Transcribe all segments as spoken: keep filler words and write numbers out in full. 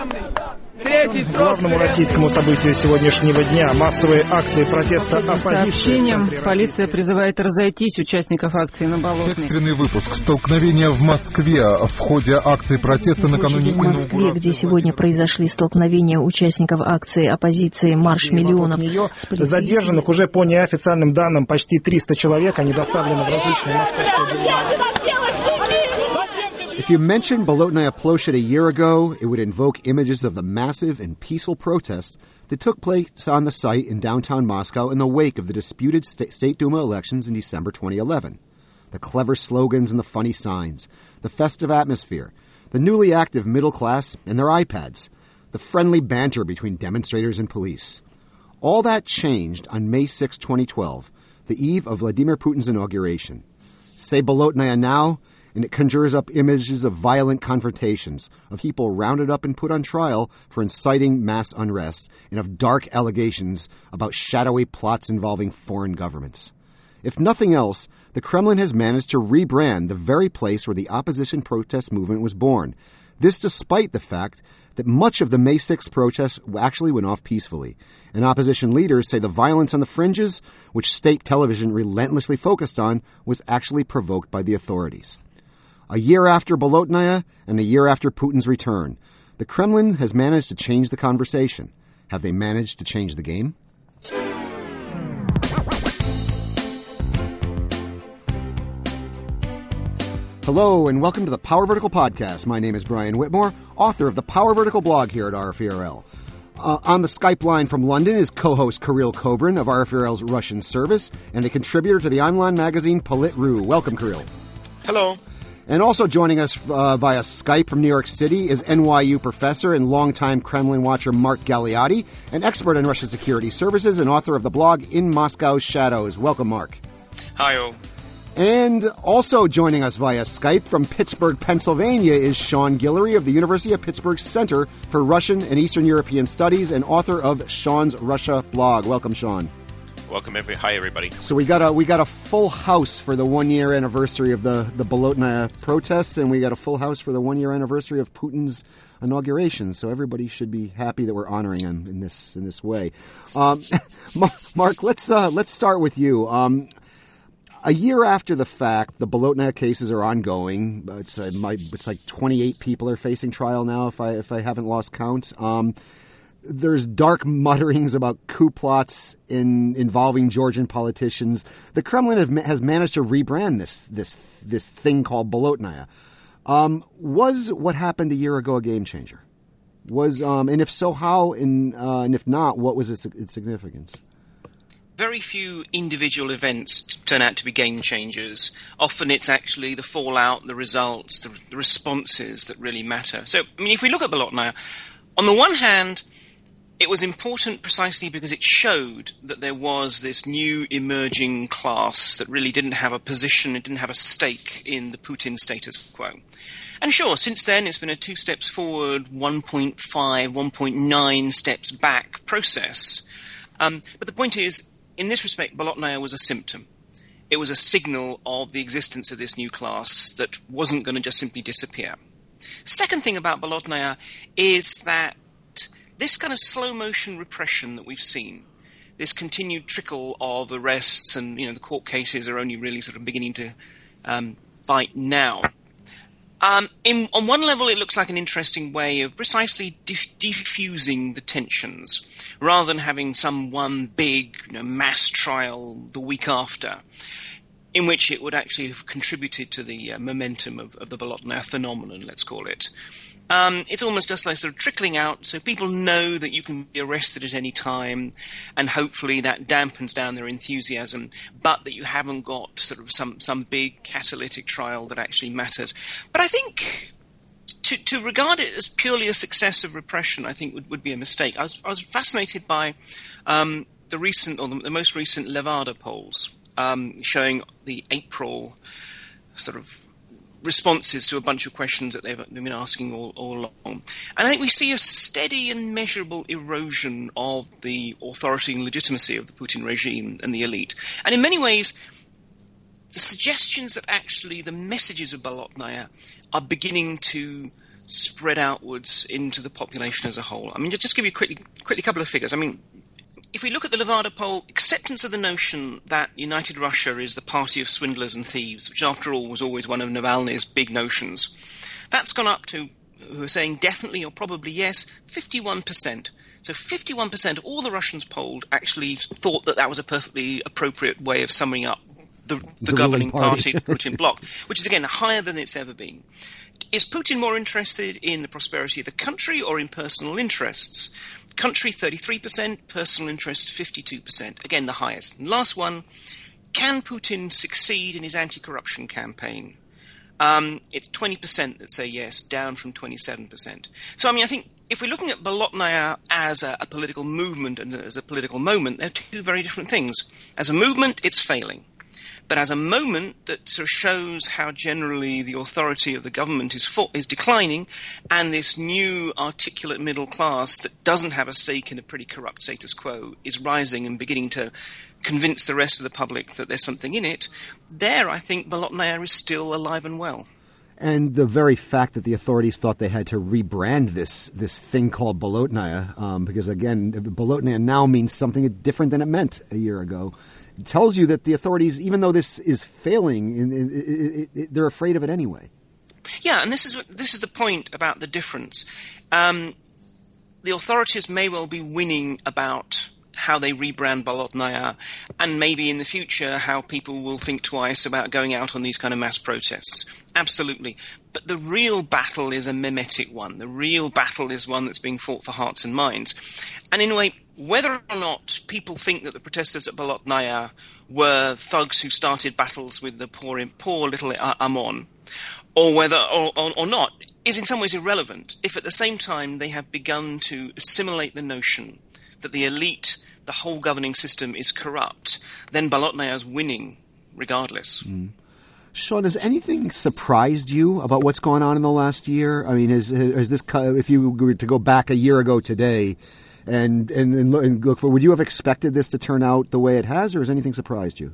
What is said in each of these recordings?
Главному российскому событию сегодняшнего дня — массовые акции протеста оппозиции. Сообщением полиция призывает разойтись участников акции на Болотной. Экстренный выпуск. Столкновения в Москве в ходе акции протеста накануне... В Москве, где сегодня произошли столкновения участников акции оппозиции «Марш миллионов». Задержанных уже по неофициальным данным почти триста человек. Они доставлены в различные московские... If you mentioned Bolotnaya Ploshet a year ago, it would invoke images of the massive and peaceful protests that took place on the site in downtown Moscow in the wake of the disputed St- State Duma elections in December twenty eleven. The clever slogans and the funny signs, the festive atmosphere, the newly active middle class and their iPads, the friendly banter between demonstrators and police. All that changed on May sixth, twenty twelve, the eve of Vladimir Putin's inauguration. Say Bolotnaya now, and it conjures up images of violent confrontations, of people rounded up and put on trial for inciting mass unrest, and of dark allegations about shadowy plots involving foreign governments. If nothing else, the Kremlin has managed to rebrand the very place where the opposition protest movement was born. This despite the fact that much of the May sixth protests actually went off peacefully. And opposition leaders say the violence on the fringes, which state television relentlessly focused on, was actually provoked by the authorities. A year after Bolotnaya and a year after Putin's return, the Kremlin has managed to change the conversation. Have they managed to change the game? Hello, and welcome to the Power Vertical Podcast. My name is Brian Whitmore, author of the Power Vertical blog here at R F E R L. Uh, on the Skype line from London is co-host Kirill Kobrin of R F E R L's Russian service and a contributor to the online magazine Polit.ru. Welcome, Kirill. Hello. And also joining us uh, via Skype from New York City is N Y U professor and longtime Kremlin watcher Mark Galeotti, an expert on Russian security services and author of the blog In Moscow's Shadows. Welcome, Mark. Hi, all. And also joining us via Skype from Pittsburgh, Pennsylvania is Sean Guillory of the University of Pittsburgh Center for Russian and Eastern European Studies and author of Sean's Russia blog. Welcome, Sean. Welcome, every- hi, everybody. So we got a we got a full house for the one year anniversary of the the Bolotnaya protests, and we got a full house for the one year anniversary of Putin's inauguration. So everybody should be happy that we're honoring him in this in this way. Um, Mark, let's uh, let's start with you. Um, a year after the fact, the Bolotnaya cases are ongoing. It's uh, my, it's like twenty-eight people are facing trial now, if I if I haven't lost count. Um, There's dark mutterings about coup plots in involving Georgian politicians. The Kremlin have, has managed to rebrand this this this thing called Bolotnaya. Um, was what happened a year ago a game changer? Was um, and if so, how? In, uh, and if not, what was its, its significance? Very few individual events turn out to be game changers. Often it's actually the fallout, the results, the, the responses that really matter. So, I mean, if we look at Bolotnaya, on the one hand, it was important precisely because it showed that there was this new emerging class that really didn't have a position, it didn't have a stake in the Putin status quo. And sure, since then it's been a two steps forward, one point five, one point nine steps back process. Um, but the point is, in this respect, Bolotnaya was a symptom. It was a signal of the existence of this new class that wasn't going to just simply disappear. Second thing about Bolotnaya is that this kind of slow-motion repression that we've seen, this continued trickle of arrests, and you know the court cases are only really sort of beginning to um, bite now. Um, in, on one level, it looks like an interesting way of precisely dif- diffusing the tensions, rather than having some one big you know, mass trial the week after, in which it would actually have contributed to the uh, momentum of, of the Bolotnaya phenomenon, let's call it. Um, it's almost just like sort of trickling out, so people know that you can be arrested at any time, and hopefully that dampens down their enthusiasm, but that you haven't got sort of some, some big catalytic trial that actually matters. But I think to, to regard it as purely a success of repression, I think would, would be a mistake. I was, I was fascinated by um, the recent, or the, the most recent Levada polls um, showing the April sort of responses to a bunch of questions that they've been asking all, all along. And I think we see a steady and measurable erosion of the authority and legitimacy of the Putin regime and the elite. And in many ways, the suggestions that actually the messages of Bolotnaya are beginning to spread outwards into the population as a whole. I mean, just give you quickly, quickly a couple of figures. I mean, if we look at the Levada poll, acceptance of the notion that United Russia is the party of swindlers and thieves, which after all was always one of Navalny's big notions, that's gone up to, who are saying definitely or probably yes, fifty-one percent. So fifty-one percent of all the Russians polled actually thought that that was a perfectly appropriate way of summing up the, the, the governing party, the Putin bloc, which is, again, higher than it's ever been. Is Putin more interested in the prosperity of the country or in personal interests? Country, thirty-three percent, personal interest, fifty-two percent. Again, the highest. And last one, can Putin succeed in his anti-corruption campaign? Um, it's twenty percent that say yes, down from twenty-seven percent. So, I mean, I think if we're looking at Bolotnaya as a, a political movement and as a political moment, they're two very different things. As a movement, it's failing. But as a moment that sort of shows how generally the authority of the government is for, is declining, and this new articulate middle class that doesn't have a stake in a pretty corrupt status quo is rising and beginning to convince the rest of the public that there's something in it, there I think Bolotnaya is still alive and well. And the very fact that the authorities thought they had to rebrand this this thing called Bolotnaya, um, because, again, Bolotnaya now means something different than it meant a year ago, tells you that the authorities, even though this is failing, in, in, in, in, they're afraid of it anyway. Yeah, and this is this is the point about the difference. Um, the authorities may well be winning about how they rebrand Bolotnaya, and maybe in the future how people will think twice about going out on these kind of mass protests. Absolutely. But the real battle is a mimetic one. The real battle is one that's being fought for hearts and minds. And in a way, whether or not people think that the protesters at Bolotnaya were thugs who started battles with the poor, poor little Amon, or whether or, or, or not, is in some ways irrelevant if at the same time they have begun to assimilate the notion that the elite, the whole governing system is corrupt, then Bolotnaya is winning regardless. Mm. Sean, has anything surprised you about what's gone on in the last year? I mean, is, is this, if you were to go back a year ago today and, and, and look for, would you have expected this to turn out the way it has, or has anything surprised you?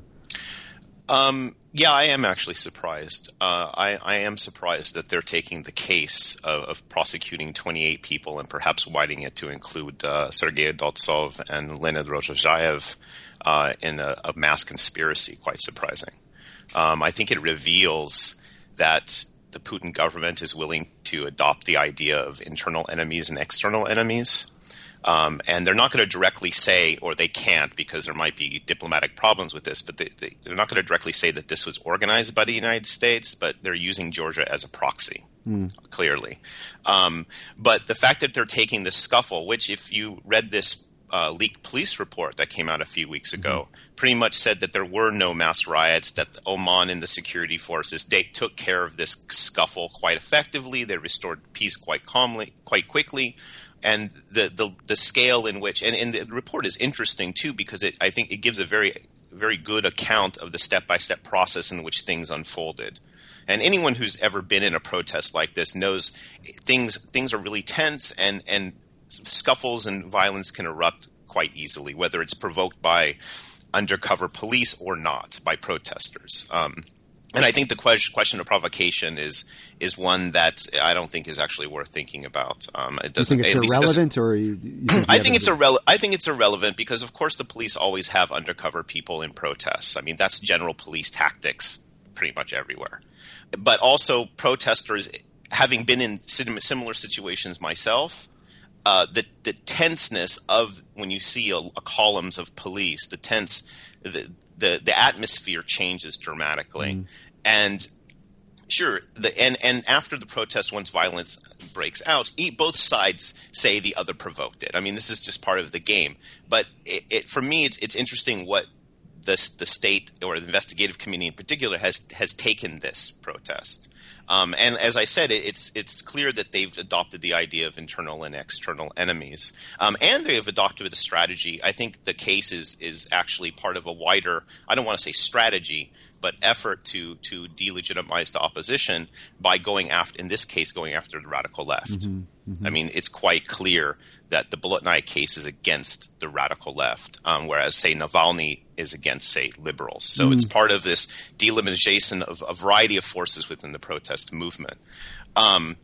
Um, yeah, I am actually surprised. Uh, I, I am surprised that they're taking the case of, of prosecuting twenty-eight people and perhaps widening it to include uh, Sergei Dodtsov and Leonid Rozhazhayev uh, in a, a mass conspiracy. Quite surprising. Um, I think it reveals that the Putin government is willing to adopt the idea of internal enemies and external enemies. Um, and they're not going to directly say, or they can't because there might be diplomatic problems with this, but they, they, they're not going to directly say that this was organized by the United States, but they're using Georgia as a proxy, mm. clearly. Um, but the fact that they're taking this scuffle, which if you read this uh, leaked police report that came out a few weeks ago, mm-hmm. pretty much said that there were no mass riots, that the Oman and the security forces, they took care of this scuffle quite effectively. They restored peace quite calmly, quite quickly. And the, the, the scale in which – and the report is interesting too because it, I think it gives a very, very good account of the step-by-step process in which things unfolded. And anyone who's ever been in a protest like this knows things things are really tense and, and scuffles and violence can erupt quite easily, whether it's provoked by undercover police or not, by protesters. Um And I think the question, question of provocation is is one that I don't think is actually worth thinking about. Um, it doesn't. You think it's irrelevant, or you, you think I think it's irrelevant. I think it's irrelevant because, of course, the police always have undercover people in protests. I mean, that's general police tactics pretty much everywhere. But also, protesters, having been in similar situations myself, uh, the the tenseness of when you see a, a columns of police, the tense. The, The, the atmosphere changes dramatically. Mm. And sure, the, and, and after the protest, once violence breaks out, both sides say the other provoked it. I mean, this is just part of the game. But it, it, for me, it's, it's interesting what the, the state or the investigative community in particular has, has taken this protest. Um, and as I said, it, it's it's clear that they've adopted the idea of internal and external enemies. Um, and they have adopted a strategy. I think the case is, is actually part of a wider, I don't want to say strategy, but effort to to delegitimize the opposition by going after, in this case, going after the radical left. Mm-hmm, mm-hmm. I mean, it's quite clear that the Bolotnaya case is against the radical left, um, whereas, say, Navalny is against, say, liberals. So mm-hmm. it's part of this delegitimization of a variety of forces within the protest movement. Um,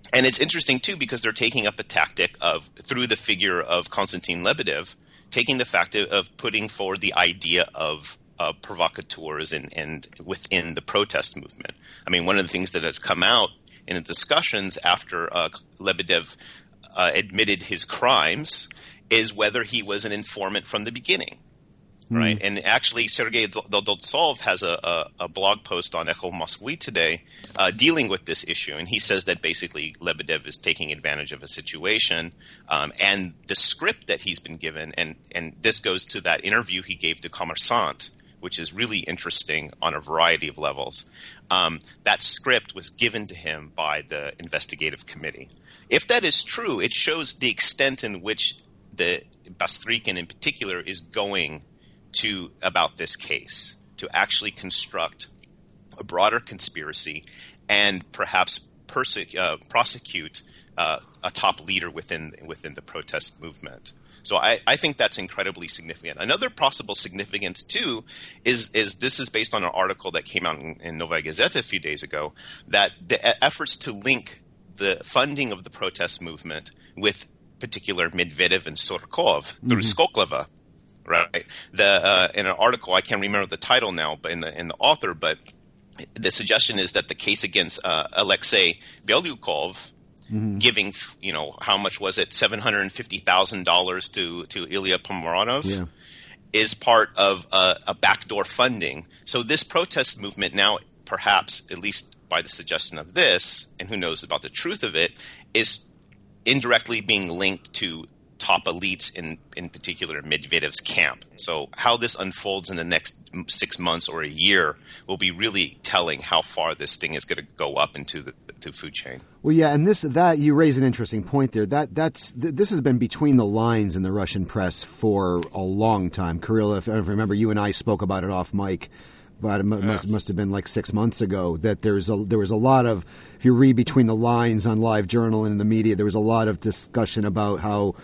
And it's interesting, too, because they're taking up a tactic of, through the figure of Konstantin Lebedev, taking the fact of, of putting forward the idea of uh, provocateurs and, and within the protest movement. I mean, one of the things that has come out in the discussions after uh, Lebedev uh, admitted his crimes is whether he was an informant from the beginning. Right, mm. And actually, Sergei Dodtsov has a, a, a blog post on Echo Moskvy today uh, dealing with this issue, and he says that basically Lebedev is taking advantage of a situation, um, and the script that he's been given, and, and this goes to that interview he gave to Kommersant, which is really interesting on a variety of levels. Um, that script was given to him by the investigative committee. If that is true, it shows the extent in which the Bastrykin in particular is going to about this case, to actually construct a broader conspiracy and perhaps perse- uh, prosecute uh, a top leader within within the protest movement. So I, I think that's incredibly significant. Another possible significance, too, is is this is based on an article that came out in, in Novaya Gazeta a few days ago, that the efforts to link the funding of the protest movement with particular Medvedev and Surkov through mm-hmm. Skoklova. Right. The uh, in an article, I can't remember the title now, but in the in the author, but the suggestion is that the case against uh, Alexei Belyukov, mm-hmm. giving, you know, how much was it, seven hundred and fifty thousand dollars to to Ilya Pomeranov, yeah. is part of uh, a backdoor funding. So this protest movement now, perhaps at least by the suggestion of this, and who knows about the truth of it, is indirectly being linked to top elites, in, in particular Medvedev's camp. So how this unfolds in the next six months or a year will be really telling how far this thing is going to go up into the to food chain. Well, yeah, and this that you raise an interesting point there. That that's th- this has been between the lines in the Russian press for a long time. Kirill, if I remember, you and I spoke about it off mic. But it must, yes. must have been like six months ago that there's a, there was a lot of, if you read between the lines on Live Journal and in the media, there was a lot of discussion about how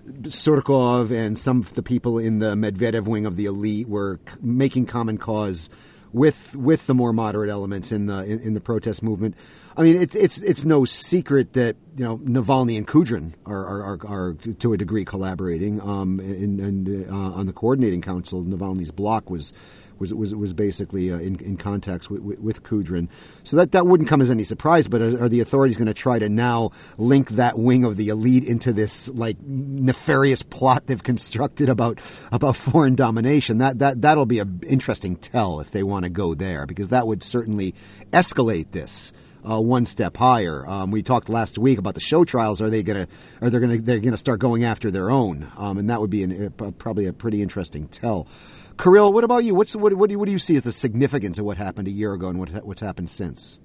Surkov and some of the people in the Medvedev wing of the elite were c- making common cause with with the more moderate elements in the in, in the protest movement. I mean, it's it's it's no secret that, you know, Navalny and Kudrin are are, are, are to a degree collaborating. Um, and, and uh, on the coordinating council, Navalny's bloc was. was was was basically uh, in, in contacts with, with, with Kudrin. So that, that wouldn't come as any surprise, but are, are the authorities going to try to now link that wing of the elite into this like nefarious plot they've constructed about about foreign domination? That that that'll be an interesting tell if they want to go there, because that would certainly escalate this Uh, one step higher. Um, we talked last week about the show trials. Are they going to? Are they going to? They're going to start going after their own, um, and that would be an, uh, probably a pretty interesting tell. Kirill, what about you? What's what, what, do you, what do you see as the significance of what happened a year ago and what what's happened since?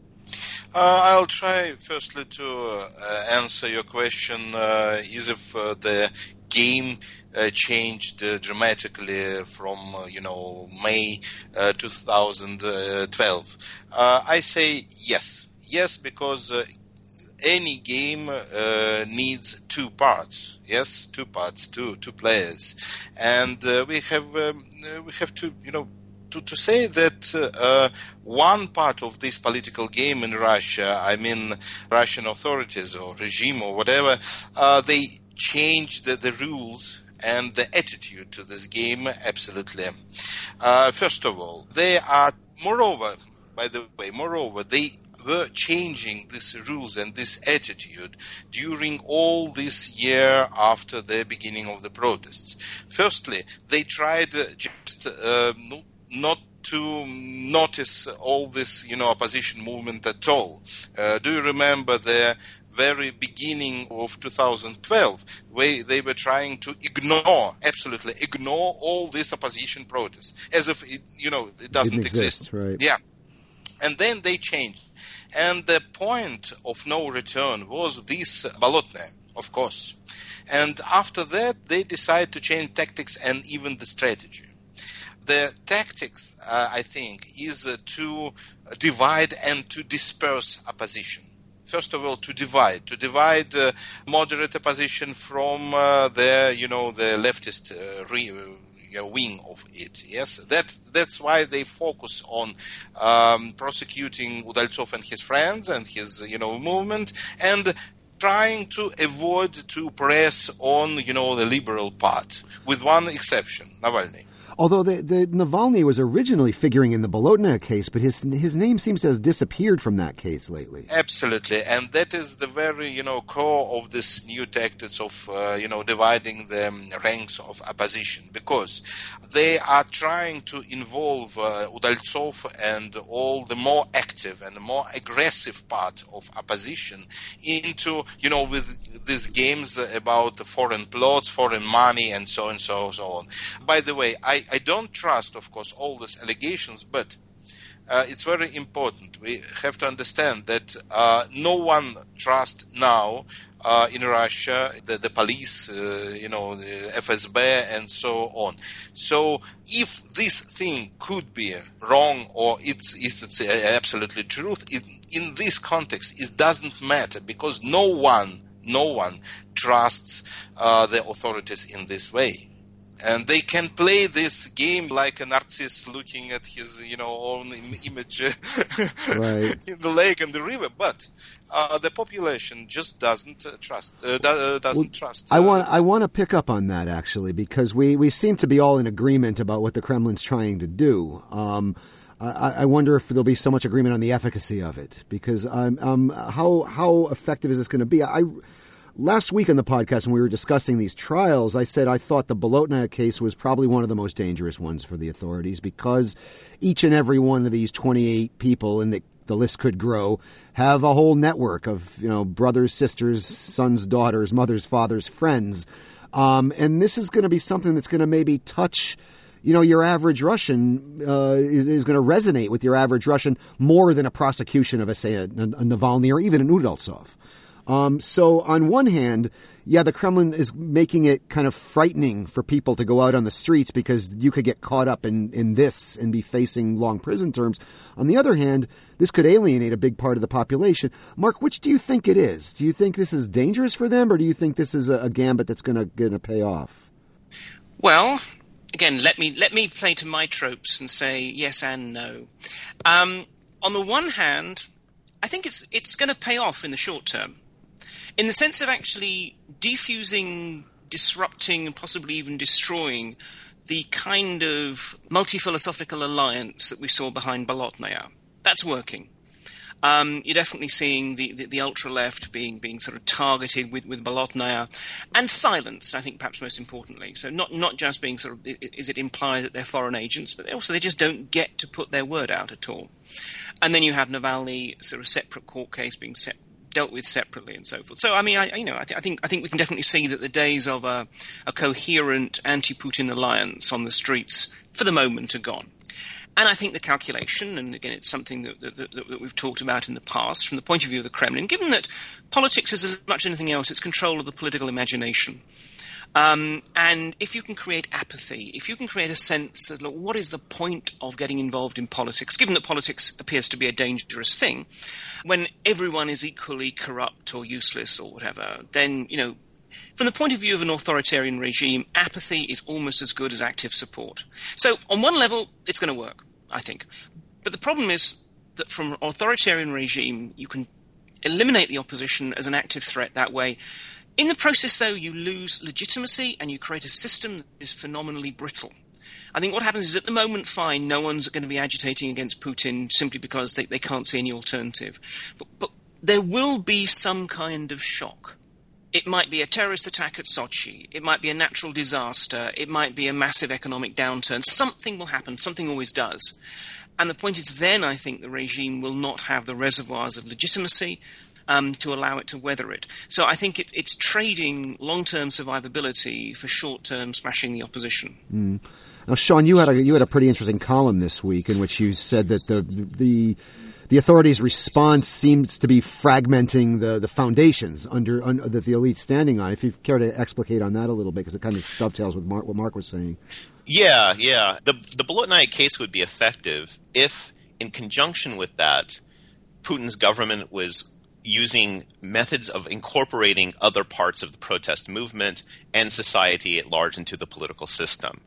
Uh, I'll try firstly to uh, answer your question. Uh, is if uh, the game uh, changed uh, dramatically from uh, you know May uh, two thousand twelve? Uh, I say yes. Yes, because uh, any game uh, needs two parts. Yes, two parts, two two players, and uh, we have um, we have to you know to to say that uh, uh, one part of this political game in Russia, I mean Russian authorities or regime or whatever, uh, they changed the, the rules and the attitude to this game absolutely. Uh, first of all, they are moreover, by the way, moreover they. were changing these rules and this attitude during all this year after the beginning of the protests. Firstly, they tried just uh, not to notice all this, you know, opposition movement at all. Uh, do you remember the very beginning of two thousand twelve, where they were trying to ignore, absolutely ignore all this opposition protests, as if it, you know, it doesn't Didn't exist. exist. Right. Yeah, and then they changed. And the point of no return was this Bolotnaya, of course. And after that, they decided to change tactics and even the strategy. The tactics, uh, I think, is uh, to divide and to disperse opposition. First of all, to divide, to divide uh, moderate opposition from uh, the, you know, the leftist, uh, re- you know, wing of it. Yes, that that's why they focus on um, prosecuting Udaltsov and his friends and his, you know, movement, and trying to avoid to press on, you know, the liberal part, with one exception, Navalny. Although the, the Navalny was originally figuring in the Bolotnaya case, but his his name seems to have disappeared from that case lately. Absolutely, and that is the very, you know, core of this new tactics of, uh, you know, dividing the ranks of opposition, because they are trying to involve uh, Udaltsov and all the more active and the more aggressive part of opposition into, you know, with these games about the foreign plots, foreign money, and so and so so on. By the way, I. I don't trust, of course, all these allegations, but uh, it's very important. We have to understand that uh, no one trusts now uh, in Russia the, the police, uh, you know, the F S B, and so on. So if this thing could be wrong or it's, it's absolutely truth, it, in this context, it doesn't matter, because no one, no one trusts uh, the authorities in this way. And they can play this game like a narcissist looking at his, you know, own im- image right. in the lake and the river. But uh, the population just doesn't uh, trust. Uh, do, uh, doesn't well, trust. Uh, I want. I want to pick up on that actually, because we, we seem to be all in agreement about what the Kremlin's trying to do. Um, I, I wonder if there'll be so much agreement on the efficacy of it, because um, um, how how effective is this going to be? I. Last week on the podcast, when we were discussing these trials, I said I thought the Bolotnaya case was probably one of the most dangerous ones for the authorities, because each and every one of these twenty-eight people, and the, the list could grow, have a whole network of, you know, brothers, sisters, sons, daughters, mothers, fathers, friends. Um, and this is going to be something that's going to maybe touch, you know, your average Russian uh, is, is going to resonate with your average Russian more than a prosecution of, a, say, a, a Navalny or even an Udaltsov. Um, so on one hand, yeah, the Kremlin is making it kind of frightening for people to go out on the streets, because you could get caught up in, in this and be facing long prison terms. On the other hand, this could alienate a big part of the population. Mark, which do you think it is? Do you think this is dangerous for them, or do you think this is a, a gambit that's going to going to pay off? Well, again, let me let me play to my tropes and say yes and no. Um, on the one hand, I think it's it's going to pay off in the short term, in the sense of actually defusing, disrupting, and possibly even destroying the kind of multi-philosophical alliance that we saw behind Bolotnaya. That's working. Um, you're definitely seeing the, the, the ultra-left being being sort of targeted with, with Bolotnaya, and silenced, I think, perhaps most importantly. So not not just being sort of, is it implied that they're foreign agents, but also they just don't get to put their word out at all. And then you have Navalny, sort of separate court case being set, dealt with separately and so forth. So, I mean, I, you know, I, th- I think I think we can definitely see that the days of a, a coherent anti-Putin alliance on the streets, for the moment, are gone. And I think the calculation, and again, it's something that, that, that, that we've talked about in the past, from the point of view of the Kremlin, given that politics is as much as anything else, it's control of the political imagination. Um, and if you can create apathy, if you can create a sense that, look, what is the point of getting involved in politics, given that politics appears to be a dangerous thing, when everyone is equally corrupt or useless or whatever, then, you know, from the point of view of an authoritarian regime, apathy is almost as good as active support. So on one level, it's going to work, I think. But the problem is that from an authoritarian regime, you can eliminate the opposition as an active threat that way. In the process, though, you lose legitimacy and you create a system that is phenomenally brittle. I think what happens is, at the moment, fine, no one's going to be agitating against Putin simply because they, they can't see any alternative. But, but there will be some kind of shock. It might be a terrorist attack at Sochi. It might be a natural disaster. It might be a massive economic downturn. Something will happen. Something always does. And the point is, then I think the regime will not have the reservoirs of legitimacy Um, to allow it to weather it. So I think it, it's trading long-term survivability for short-term smashing the opposition. Mm. Now, Sean, you had a you had a pretty interesting column this week in which you said that the the the authorities' response seems to be fragmenting the, the foundations under, under that the elite's standing on. If you care to explicate on that a little bit, because it kind of dovetails with Mark, what Mark was saying. Yeah, yeah. The the Bolotnaya case would be effective if, in conjunction with that, Putin's government was using methods of incorporating other parts of the protest movement and society at large into the political system.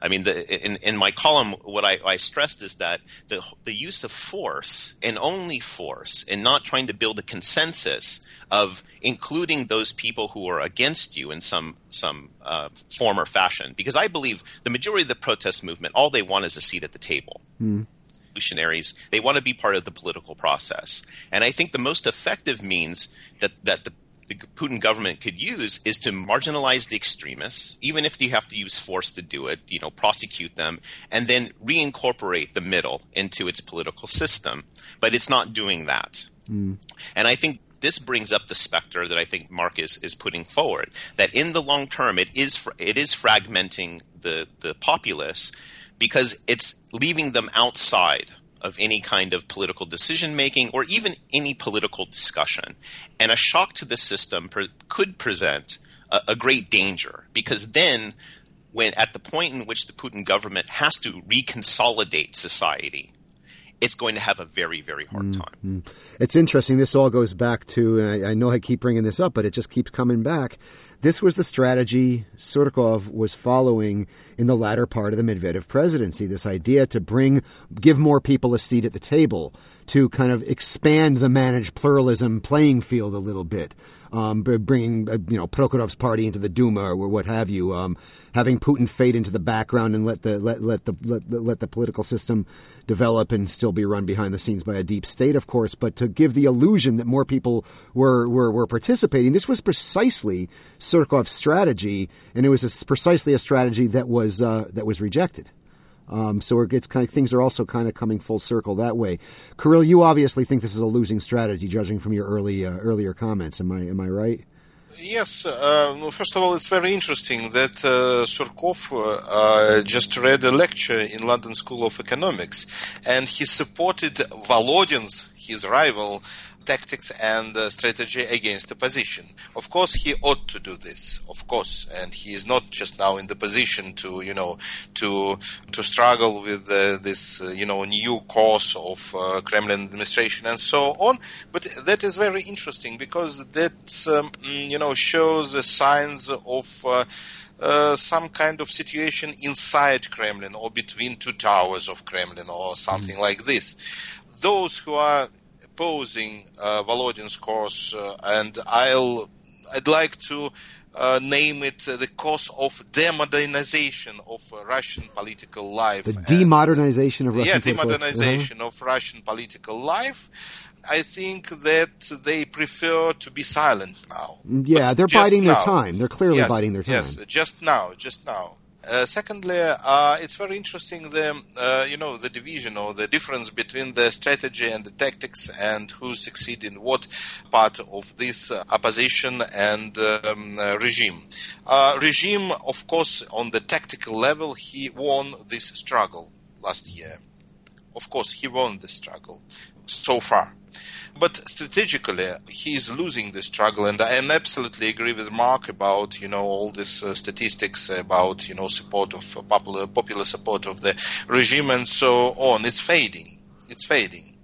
I mean, the, in, in my column, what I, I stressed is that the, the use of force and only force and not trying to build a consensus of including those people who are against you in some some uh, form or fashion. Because I believe the majority of the protest movement, all they want is a seat at the table. Mm. Revolutionaries, they want to be part of the political process. And I think the most effective means that, that the the Putin government could use is to marginalize the extremists, even if you have to use force to do it, you know, prosecute them, and then reincorporate the middle into its political system. But it's not doing that. Mm. And I think this brings up the specter that I think Mark is, is putting forward, that in the long term it is it is fragmenting the, the populace because it's leaving them outside of any kind of political decision-making or even any political discussion. And a shock to the system pre- could present a, a great danger, because then when at the point in which the Putin government has to reconsolidate society, it's going to have a very, very hard time. Mm-hmm. It's interesting. This all goes back to, and I, I know I keep bringing this up, but it just keeps coming back. This was the strategy Surkov was following in the latter part of the Medvedev presidency, this idea to bring, give more people a seat at the table, to kind of expand the managed pluralism playing field a little bit, um, bringing, uh, you know, Prokhorov's party into the Duma or what have you, um, having Putin fade into the background and let the let let the let, let the political system develop and still be run behind the scenes by a deep state, of course, but to give the illusion that more people were were, were participating. This was precisely Surkov's strategy, and it was a, precisely a strategy that was uh, that was rejected. Um, so it's kind of, things are also kind of coming full circle that way. Kirill, you obviously think this is a losing strategy, judging from your early uh, earlier comments. Am I am I right? Yes. Uh, well, first of all, it's very interesting that uh, Surkov uh, just read a lecture in London School of Economics, and he supported Volodin's, his rival, tactics and uh, strategy against the opposition. Of course, he ought to do this, of course, and he is not just now in the position to, you know, to to struggle with uh, this, uh, you know, new course of uh, Kremlin administration and so on. But that is very interesting because that, um, you know, shows the signs of uh, Uh, some kind of situation inside Kremlin or between two towers of Kremlin or something mm. like this. Those who are opposing uh, Volodin's course, uh, and I'll, I'd like to uh, name it uh, the course of demodernization of uh, Russian political life. The demodernization of Russian yeah, political life. Yeah, demodernization uh-huh. of Russian political life. I think that they prefer to be silent now. Yeah, but they're biding now. their time. They're clearly yes, biding their time. Yes, just now, just now. Uh, secondly, uh, it's very interesting the uh, you know the division or the difference between the strategy and the tactics and who succeed in what part of this uh, opposition and um, uh, regime. Uh, regime, of course, on the tactical level, he won this struggle last year. Of course, he won the struggle so far. But strategically, he is losing the struggle, and I absolutely agree with Mark about, you know, all these uh, statistics about, you know, support of uh, popular popular support of the regime and so on. It's fading. It's fading.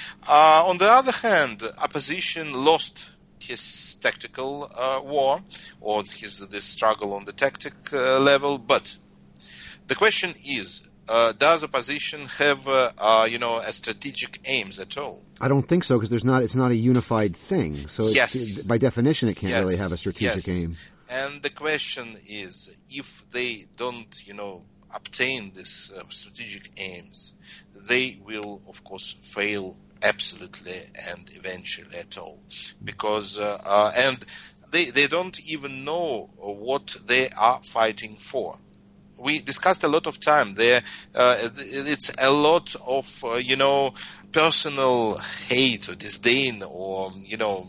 Uh, on the other hand, opposition lost his tactical uh, war or his this struggle on the tactic uh, level. But the question is, uh, does opposition have, uh, uh, you know, a strategic aims at all? I don't think so, because there's not. It's not a unified thing. So it's, yes. it, by definition, it can't yes. really have a strategic yes. aim. And the question is, if they don't, you know, obtain these uh, strategic aims, they will, of course, fail absolutely and eventually at all, because uh, uh, and they they don't even know what they are fighting for. We discussed a lot of time there. Uh, it's a lot of uh, you know. personal hate or disdain or, you know,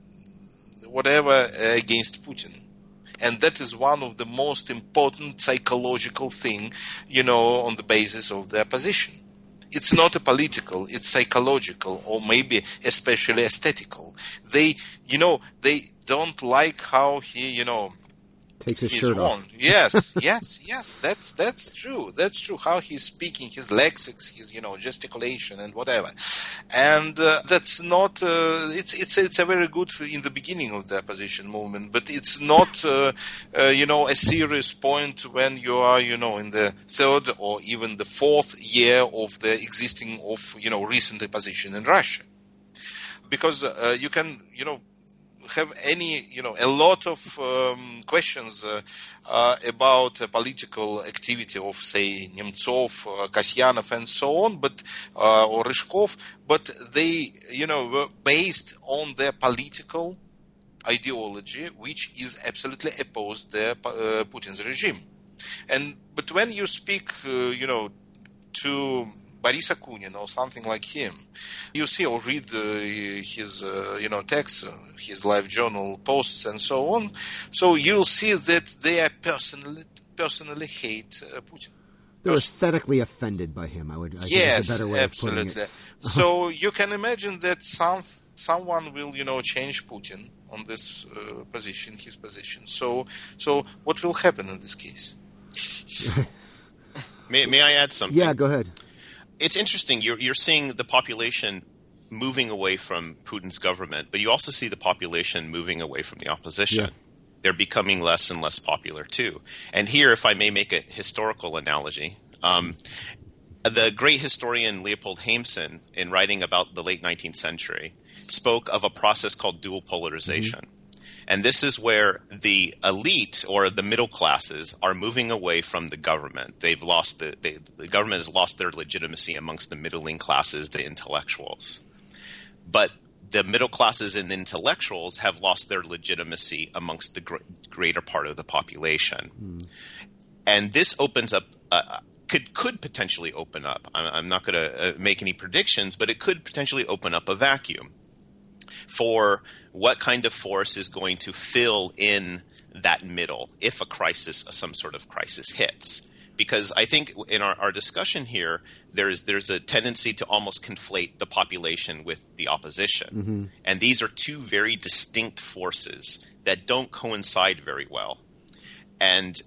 whatever uh, against Putin. And that is one of the most important psychological thing, you know, on the basis of the opposition. It's not a political, it's psychological, or maybe especially aesthetical. They, you know, they don't like how he, you know, Takes his He's shirt wrong. off. Yes, yes, yes. That's that's true. That's true. How he's speaking, his lexics, his you know gesticulation and whatever, and uh, that's not. Uh, it's it's it's a very good in the beginning of the opposition movement, but it's not uh, uh, you know a serious point when you are you know in the third or even the fourth year of the existing of you know recent opposition in Russia, because uh, you can you know. have any, you know, a lot of um, questions uh, uh, about uh, political activity of, say, Nemtsov, uh, Kasyanov, and so on, but uh, or Ryzhkov, but they, you know, were based on their political ideology, which is absolutely opposed to uh, Putin's regime. And but when you speak, uh, you know, to Boris Akunin or something like him, you see or read uh, his, uh, you know, texts, uh, his live journal posts, and so on. So you'll see that they are personally personally hate uh, Putin. They're aesthetically offended by him. I would. I yes, think is a better way absolutely. Of putting it. So you can imagine that some someone will, you know, change Putin on this uh, position, his position. So, so what will happen in this case? may, may I add something? Yeah, go ahead. It's interesting. You're, you're seeing the population moving away from Putin's government, but you also see the population moving away from the opposition. Yeah. They're becoming less and less popular too. And here, if I may make a historical analogy, um, the great historian Leopold Haemsen, in writing about the late nineteenth century, spoke of a process called dual polarization. Mm-hmm. And this is where the elite or the middle classes are moving away from the government. They've lost the, they, the government has lost their legitimacy amongst the middling classes, the intellectuals. But the middle classes and the intellectuals have lost their legitimacy amongst the gr- greater part of the population. Mm. And this opens up, uh, could could potentially open up. I'm, I'm not going to uh, make any predictions, but it could potentially open up a vacuum for what kind of force is going to fill in that middle if a crisis, some sort of crisis hits. Because I think in our, our discussion here, there's there's a tendency to almost conflate the population with the opposition. Mm-hmm. And these are two very distinct forces that don't coincide very well. And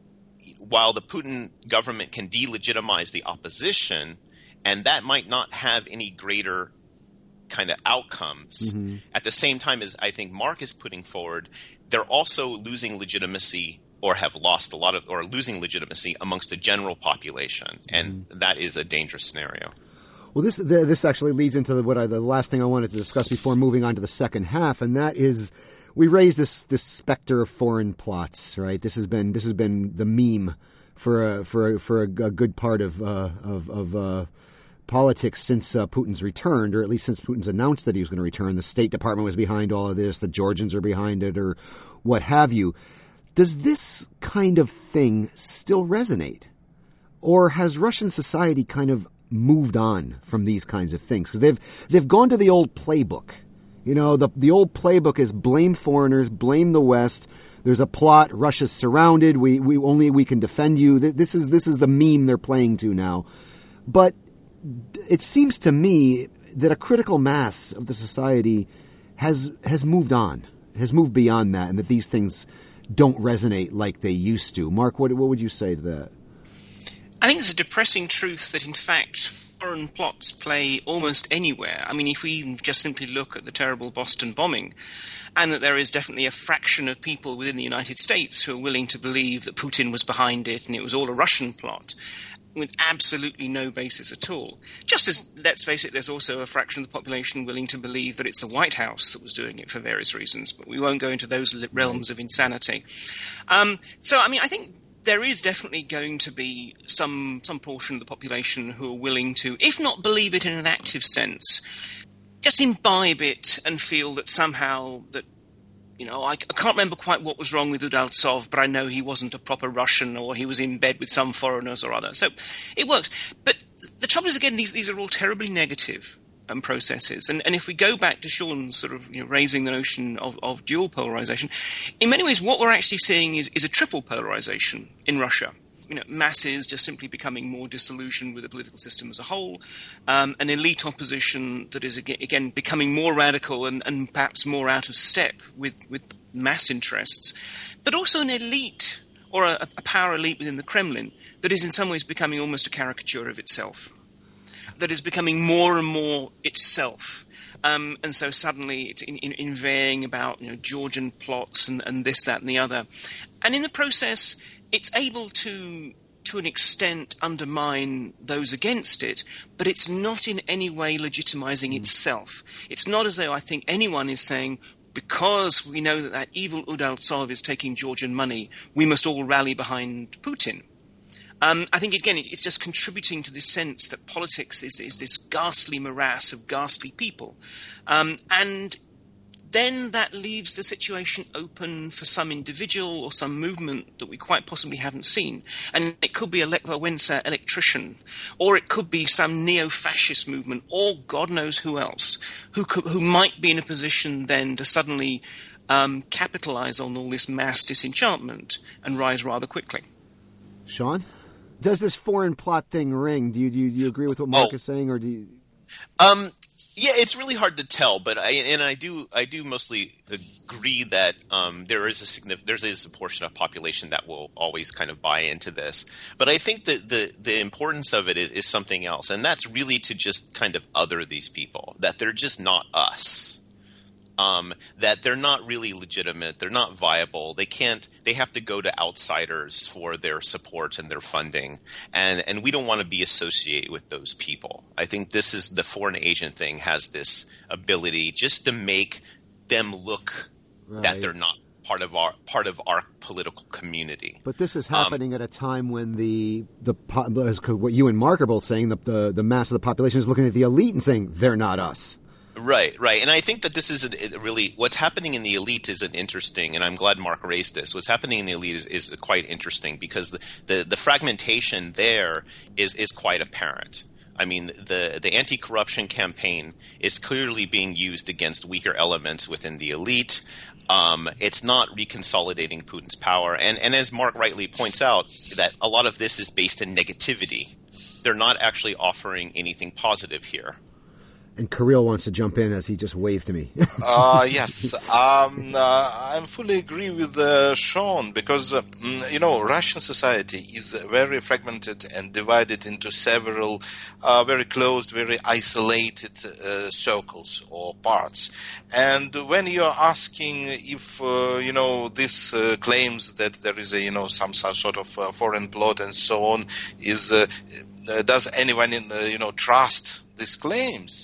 while the Putin government can delegitimize the opposition, and that might not have any greater kind of outcomes, mm-hmm. at the same time as I think Mark is putting forward, they're also losing legitimacy or have lost a lot of, or losing legitimacy amongst the general population. And mm-hmm. that is a dangerous scenario. Well, this the, this actually leads into the, what I, the last thing I wanted to discuss before moving on to the second half, and that is we raised this this specter of foreign plots, right? This has been this has been the meme for a, for a, for a, a good part of uh, of, of uh, politics since uh, Putin's returned, or at least since Putin's announced that he was going to return. The State Department was behind all of this. The Georgians are behind it, or what have you. Does this kind of thing still resonate? Or has Russian society kind of moved on from these kinds of things? Because they've they've gone to the old playbook. You know, the the old playbook is blame foreigners, blame the West. There's a plot. Russia's surrounded. We we only we can defend you. This is this is the meme they're playing to now. But it seems to me that a critical mass of the society has has moved on, has moved beyond that, and that these things don't resonate like they used to. Mark, what what would you say to that? I think it's a depressing truth that, in fact, foreign plots play almost anywhere. I mean, if we even just simply look at the terrible Boston bombing, and that there is definitely a fraction of people within the United States who are willing to believe that Putin was behind it and it was all a Russian plot, with absolutely no basis at all. Just as, let's face it, there's also a fraction of the population willing to believe that it's the White House that was doing it for various reasons, but we won't go into those realms of insanity. Um, so, I mean, I think there is definitely going to be some some portion of the population who are willing to, if not believe it in an active sense, just imbibe it and feel that somehow that, you know, I, I can't remember quite what was wrong with Udaltsov, but I know he wasn't a proper Russian, or he was in bed with some foreigners or other. So it works. But the trouble is, again, these these are all terribly negative um, processes. And, and if we go back to Sean's sort of, you know, raising the notion of, of dual polarization, in many ways what we're actually seeing is, is a triple polarization in Russia. You know, masses just simply becoming more disillusioned with the political system as a whole, um, an elite opposition that is, again, again becoming more radical and, and perhaps more out of step with, with mass interests, but also an elite or a, a power elite within the Kremlin that is in some ways becoming almost a caricature of itself, that is becoming more and more itself. Um, and so suddenly it's in, in, inveighing about, you know, Georgian plots and, and this, that, and the other. And in the process, it's able to, to an extent, undermine those against it, but it's not in any way legitimizing mm. itself. It's not as though I think anyone is saying, because we know that that evil Udaltsov is taking Georgian money, we must all rally behind Putin. Um, I think, again, it, it's just contributing to this sense that politics is, is this ghastly morass of ghastly people. Um, and then that leaves the situation open for some individual or some movement that we quite possibly haven't seen. And it could be a Lech Wałęsa electrician, or it could be some neo-fascist movement, or God knows who else, who could, who might be in a position then to suddenly um, capitalize on all this mass disenchantment and rise rather quickly. Sean? Does this foreign plot thing ring? Do you do you, do you agree with what Mark oh. is saying, or do you? Um, yeah, it's really hard to tell, but I and I do I do mostly agree that um, there is a significant there is a portion of population that will always kind of buy into this. But I think that the the importance of it is, is something else, and that's really to just kind of other these people, that they're just not us. Um, that they're not really legitimate, they're not viable, they can't, they have to go to outsiders for their support and their funding, and, and we don't want to be associated with those people. I think this is, the foreign agent thing has this ability just to make them look right. that they're not part of our, part of our political community. But this is happening um, at a time when the, the, what you and Mark are both saying, the, the, the mass of the population is looking at the elite and saying, they're not us. Right, right. And I think that this is a, a really – what's happening in the elite is an interesting – and I'm glad Mark raised this. What's happening in the elite is, is quite interesting because the, the, the fragmentation there is, is quite apparent. I mean, the, the anti-corruption campaign is clearly being used against weaker elements within the elite. Um, it's not reconsolidating Putin's power. And, and as Mark rightly points out, that a lot of this is based in negativity. They're not actually offering anything positive here. And Kirill wants to jump in as he just waved to me. uh, yes, um, uh, I fully agree with uh, Sean because, uh, you know, Russian society is very fragmented and divided into several uh, very closed, very isolated uh, circles or parts. And when you're asking if, uh, you know, this uh, claims that there is a, you know, some, some sort of uh, foreign plot and so on, is uh, does anyone, in, uh, you know, trust these claims?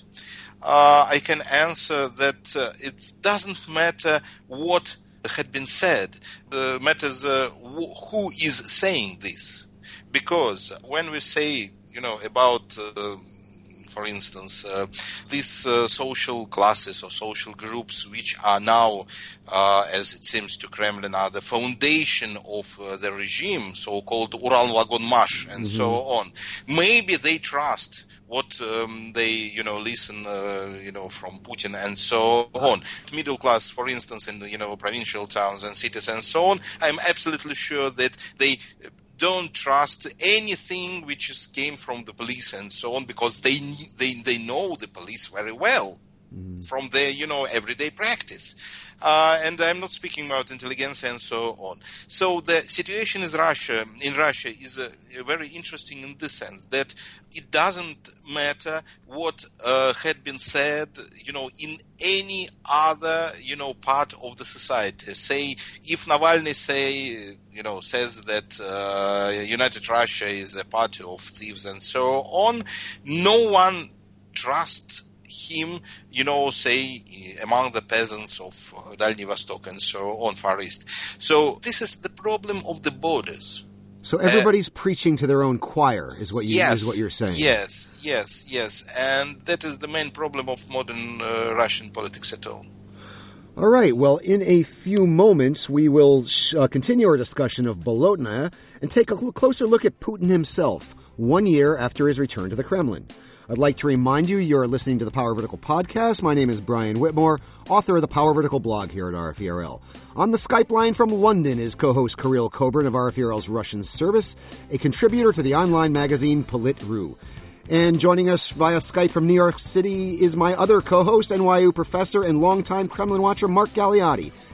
Uh, I can answer that uh, it doesn't matter what had been said. It matters uh, wh- who is saying this. Because when we say, you know, about, uh, for instance, uh, these uh, social classes or social groups which are now, uh, as it seems to Kremlin, are the foundation of uh, the regime, so-called Ural-Vagon-Mash and mm-hmm. so on, maybe they trust what um, they, you know, listen, uh, you know, from Putin and so on. Middle class, for instance, in, you know, provincial towns and cities and so on, I'm absolutely sure that they don't trust anything which is came from the police and so on because they they they know the police very well mm. from their, you know, everyday practice. Uh, and I'm not speaking about intelligence and so on. So the situation is Russia, in Russia is uh, very interesting in the sense that it doesn't matter what uh, had been said, you know, in any other, you know, part of the society. Say, if Navalny say, you know, says that uh, United Russia is a party of thieves and so on, no one trusts him, you know, say, among the peasants of uh, Dальний Восток and so on, Far East. So this is the problem of the borders. So everybody's uh, preaching to their own choir, is what you yes, is what you're saying. Yes, yes, yes, and that is the main problem of modern uh, Russian politics at all. All right. Well, in a few moments, we will sh- uh, continue our discussion of Bolotnaya and take a closer look at Putin himself, one year after his return to the Kremlin. I'd like to remind you you're listening to the Power Vertical podcast. My name is Brian Whitmore, author of the Power Vertical blog here at R F E R L. On the Skype line from London is co-host Kirill Kobrin of R F E R L's Russian service, a contributor to the online magazine Polit.ru. And joining us via Skype from New York City is my other co-host, N Y U professor and longtime Kremlin watcher Mark Galeotti.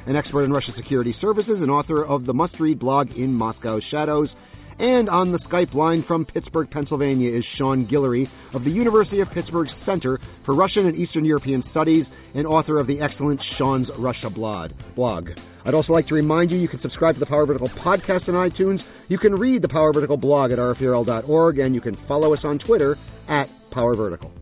an expert in Russian security services and author of the must-read blog In Moscow's Shadows. And on the Skype line from Pittsburgh, Pennsylvania is Sean Guillory of the University of Pittsburgh's Center for Russian and Eastern European Studies and author of the excellent Sean's Russia blog. I'd also like to remind you you can subscribe to the Power Vertical podcast on iTunes. You can read the Power Vertical blog at r f e r l dot org, and you can follow us on Twitter at Power Vertical.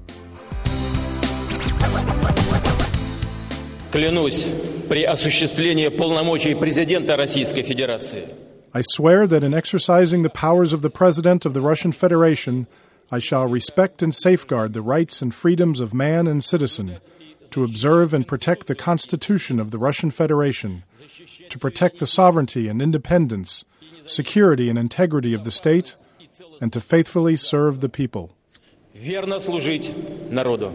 Клянусь при осуществлении полномочий президента Российской Федерации. I swear that in exercising the powers of the President of the Russian Federation, I shall respect and safeguard the rights and freedoms of man and citizen, to observe and protect the Constitution of the Russian Federation, to protect the sovereignty and independence, security and integrity of the state, and to faithfully serve the people. Верно служить народу.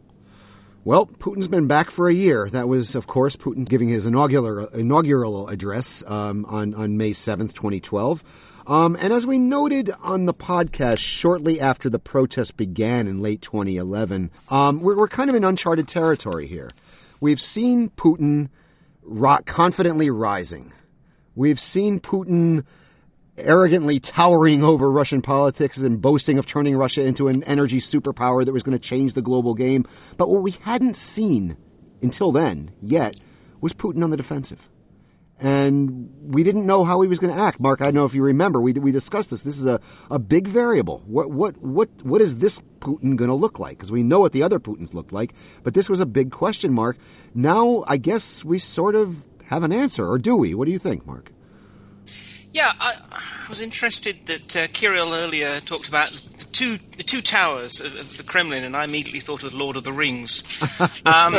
Well, Putin's been back for a year. That was, of course, Putin giving his inaugural inaugural address um, on, on May seventh, twenty twelve. Um, and as we noted on the podcast shortly after the protests began in late twenty eleven, um, we're, we're kind of in uncharted territory here. We've seen Putin ro- confidently rising. We've seen Putin arrogantly towering over Russian politics and boasting of turning Russia into an energy superpower that was going to change the global game. But what we hadn't seen until then yet was Putin on the defensive. And we didn't know how he was going to act. Mark, I don't know if you remember, we we discussed this. This is a, a big variable. What what what what is this Putin going to look like? Because we know what the other Putins looked like, but this was a big question mark. Now, I guess we sort of have an answer, or do we? What do you think, Mark? Yeah, I, I was interested that uh, Kirill earlier talked about the two the two towers of, of the Kremlin, and I immediately thought of the Lord of the Rings. Um,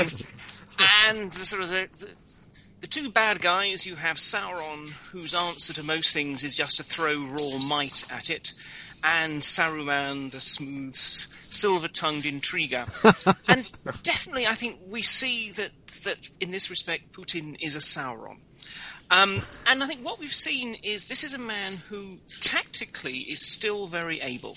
and the sort of the, the, the two bad guys, you have Sauron, whose answer to most things is just to throw raw might at it, and Saruman, the smooth, silver-tongued intriguer. And definitely, I think we see that that in this respect, Putin is a Sauron. Um, and I think what we've seen is this is a man who tactically is still very able.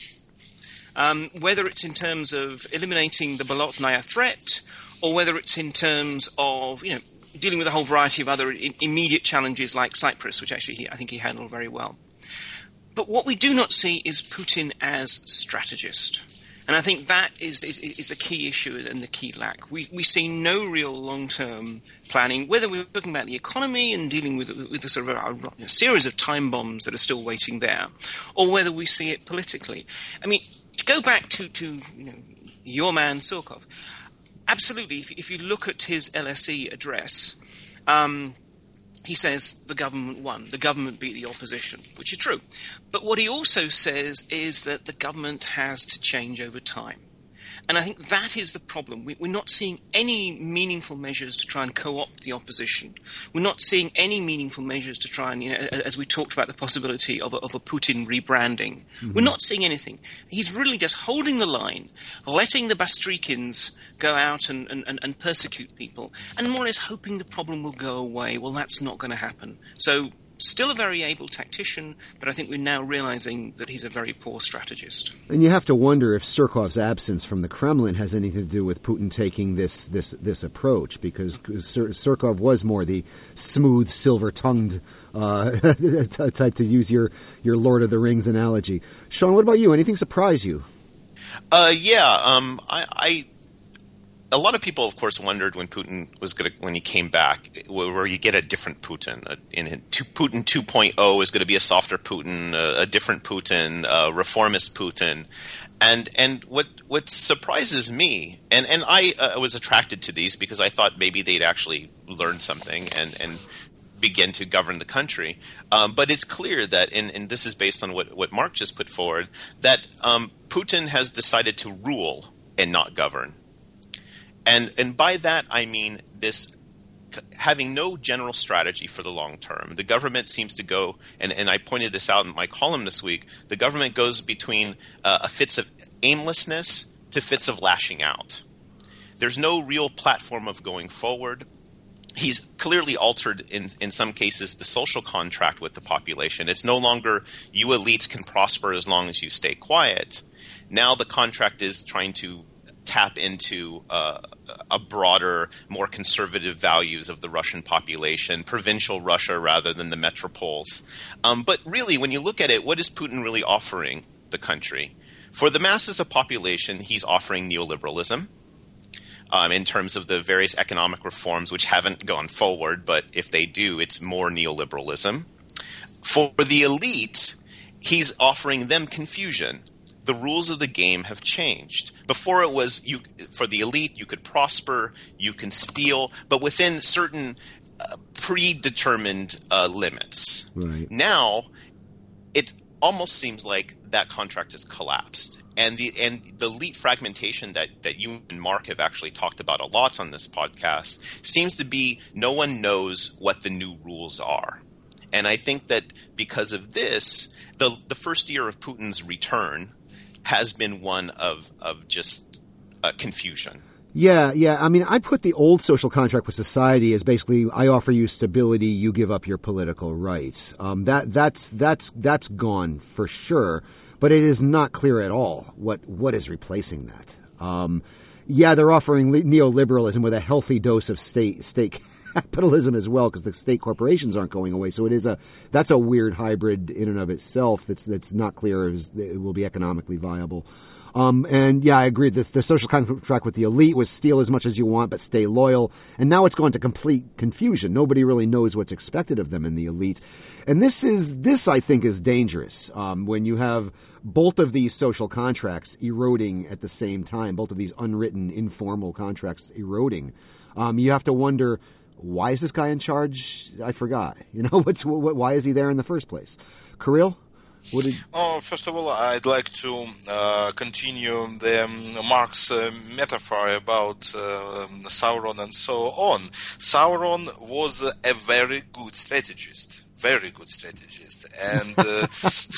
Um, whether it's in terms of eliminating the Bolotnaya threat, or whether it's in terms of, you know, dealing with a whole variety of other I- immediate challenges like Cyprus, which actually he, I think he handled very well. But what we do not see is Putin as strategist. And I think that is, is, is the key issue and the key lack. We we see no real long-term planning, whether we're talking about the economy and dealing with, with a sort of a, a series of time bombs that are still waiting there, or whether we see it politically. I mean, to go back to, to you know, your man Surkov, absolutely, if, if you look at his L S E address, um, he says the government won, the government beat the opposition, which is true. But what he also says is that the government has to change over time. And I think that is the problem. We, we're not seeing any meaningful measures to try and co-opt the opposition. We're not seeing any meaningful measures to try and, you know, as we talked about the possibility of a, of a Putin rebranding. Mm-hmm. We're not seeing anything. He's really just holding the line, letting the Bastrykins go out and, and, and persecute people, and more or less hoping the problem will go away. Well, that's not going to happen. So still a very able tactician, but I think we're now realizing that he's a very poor strategist. And you have to wonder if Surkov's absence from the Kremlin has anything to do with Putin taking this this, this approach, because Sur- Surkov was more the smooth, silver-tongued uh, type, to use your, your Lord of the Rings analogy. Sean, what about you? Anything surprise you? Uh, yeah, um, I... I A lot of people, of course, wondered when Putin was going to, when he came back, where you get a different Putin. In Putin two point oh is going to be a softer Putin, a, a different Putin, a reformist Putin, and and what what surprises me, and and I uh, was attracted to these because I thought maybe they'd actually learn something and and begin to govern the country. Um, but it's clear that, and, and this is based on what what Mark just put forward, that um, Putin has decided to rule and not govern. And and by that, I mean this having no general strategy for the long term. The government seems to go, and, and I pointed this out in my column this week, the government goes between uh, a fits of aimlessness to fits of lashing out. There's no real platform of going forward. He's clearly altered, in, in some cases, the social contract with the population. It's no longer you elites can prosper as long as you stay quiet. Now the contract is trying to tap into uh, a broader, more conservative values of the Russian population, provincial Russia rather than the metropoles. Um, but really, when you look at it, what is Putin really offering the country? For the masses of population, he's offering neoliberalism um, in terms of the various economic reforms which haven't gone forward, but if they do, it's more neoliberalism. For the elite, he's offering them confusion. The rules of the game have changed. Before it was you for the elite, you could prosper, you can steal, but within certain uh, predetermined uh, limits. Right. Now, it almost seems like that contract has collapsed. And the and the elite fragmentation that, that you and Mark have actually talked about a lot on this podcast seems to be no one knows what the new rules are. And I think that because of this, the the first year of Putin's return has been one of of just uh, confusion. Yeah, yeah. I mean, I put the old social contract with society as basically, I offer you stability, you give up your political rights. Um, that that's that's that's gone for sure, but it is not clear at all what what is replacing that. Um, yeah, they're offering le- neoliberalism with a healthy dose of state state capitalism as well, because the state corporations aren't going away. So it is a that's a weird hybrid in and of itself. That's that's not clear as it will be economically viable. Um, and yeah, I agree. The, the social contract with the elite was steal as much as you want, but stay loyal. And now it's gone to complete confusion. Nobody really knows what's expected of them in the elite. And this is this I think is dangerous um, when you have both of these social contracts eroding at the same time. Both of these unwritten, informal contracts eroding. Um, you have to wonder, why is this guy in charge? I forgot. You know, what's what, why is he there in the first place? Kirill? What did... Oh, first of all, I'd like to uh, continue the um, Mark's uh, metaphor about uh, Sauron and so on. Sauron was a very good strategist, very good strategist, and uh,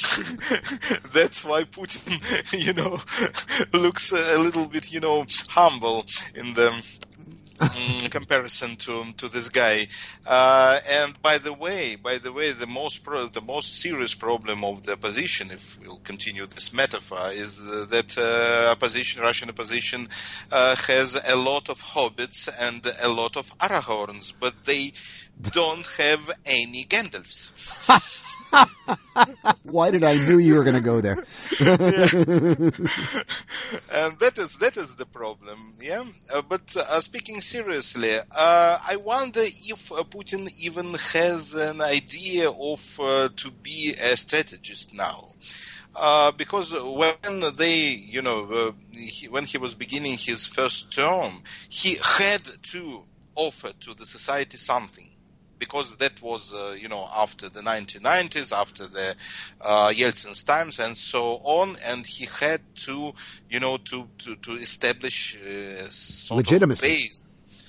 that's why Putin, you know, looks a little bit, you know, humble in the in comparison to to this guy. Uh, and by the way, by the way, the most pro- the most serious problem of the opposition, if we'll continue this metaphor, is uh, that uh, opposition, Russian opposition, uh, has a lot of hobbits and a lot of Aragorns, but they don't have any Gandalfs. Why did I knew you were going to go there? And that is that is the problem, yeah. Uh, but uh, speaking seriously, uh, I wonder if uh, Putin even has an idea of uh, to be a strategist now. Uh, because when they, you know, uh, he, when he was beginning his first term, he had to offer to the society something. Because that was, uh, you know, after the nineteen nineties, after the uh, Yeltsin's times and so on, and he had to, you know, to to, to establish a sort legitimacy. Of base,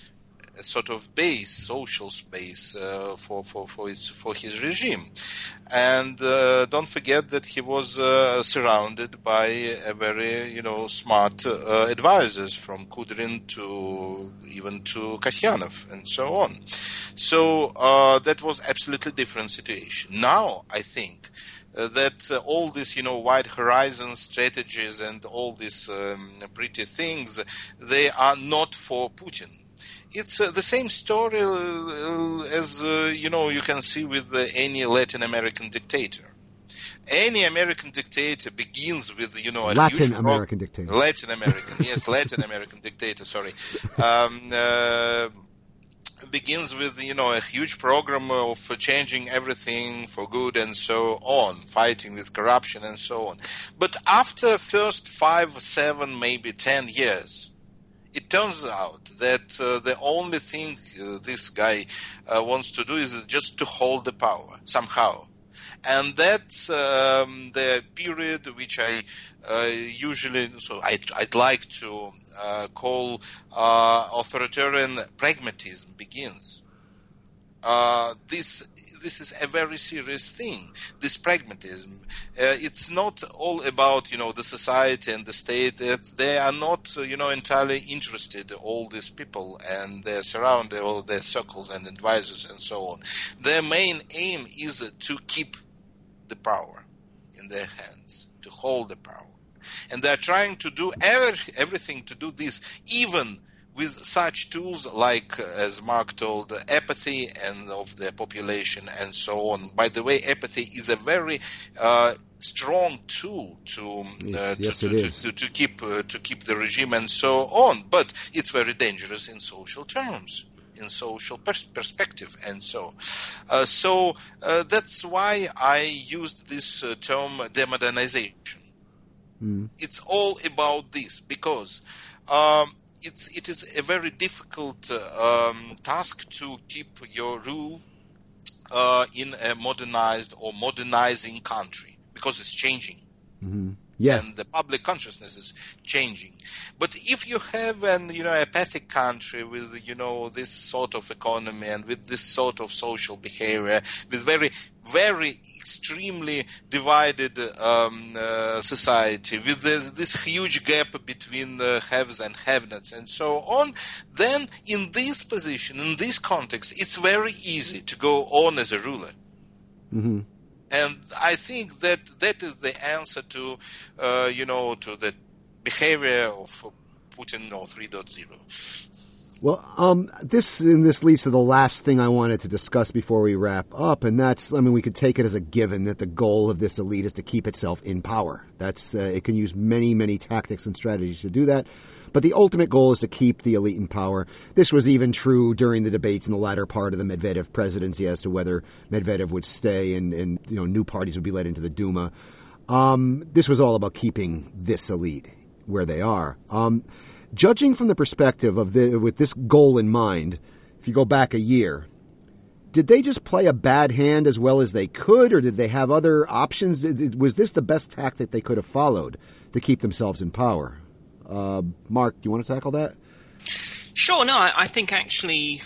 a sort of base, social space uh, for for for his for his regime, and uh, don't forget that he was uh, surrounded by a very, you know, smart uh, advisors, from Kudrin to even to Kasyanov and so on. So uh, that was absolutely different situation. Now I think uh, that uh, all these, you know, wide horizon strategies and all these um, pretty things, they are not for Putin. It's uh, the same story uh, as, uh, you know, you can see with uh, any Latin American dictator. Any American dictator begins with, you know, a Latin huge American pro- dictator. Latin American, yes, Latin American dictator, sorry. Um, uh, begins with, you know, a huge program of changing everything for good and so on, fighting with corruption and so on. But after first five, seven, maybe ten years, it turns out that uh, the only thing uh, this guy uh, wants to do is just to hold the power somehow. And that's um, the period which I uh, usually, so I'd, I'd like to uh, call uh, authoritarian pragmatism begins. Uh, this this is a very serious thing. This pragmatism, uh, it's not all about, you know, the society and the state. It's, they are not, uh, you know, entirely interested, all these people and their surrounding, all their circles and advisors and so on. Their main aim is to keep the power in their hands, to hold the power. And they're trying to do every, everything to do this, even with such tools like, uh, as Mark told, uh, apathy and of the population and so on. By the way, apathy is a very uh, strong tool to uh, yes, to, it to, is. to, to keep uh, to keep the regime and so on. But it's very dangerous in social terms, in social pers- perspective, and so. Uh, so uh, that's why I used this uh, term demodernization. Mm. It's all about this because. Um, It's it is a very difficult uh, um, task to keep your rule uh, in a modernized or modernizing country because it's changing. Mm-hmm. Yeah. And the public consciousness is changing. But if you have an you know apathic country with you know this sort of economy and with this sort of social behavior, with very very extremely divided um, uh, society, with this, this huge gap between the haves and have-nots and so on, then in this position, in this context, it's very easy to go on as a ruler. Mm-hmm. And I think that that is the answer to, uh, you know, to the behavior of Putin or three point oh. Well, um, this and this leads to the last thing I wanted to discuss before we wrap up, and that's, I mean, we could take it as a given that the goal of this elite is to keep itself in power. That's uh, it can use many, many tactics and strategies to do that, but the ultimate goal is to keep the elite in power. This was even true during the debates in the latter part of the Medvedev presidency as to whether Medvedev would stay and, and you know new parties would be led into the Duma. Um, this was all about keeping this elite where they are. Um, Judging from the perspective of the, with this goal in mind, if you go back a year, did they just play a bad hand as well as they could, or did they have other options? Was this the best tactic they could have followed to keep themselves in power? Uh, Mark, do you want to tackle that? Sure. No, I, I think actually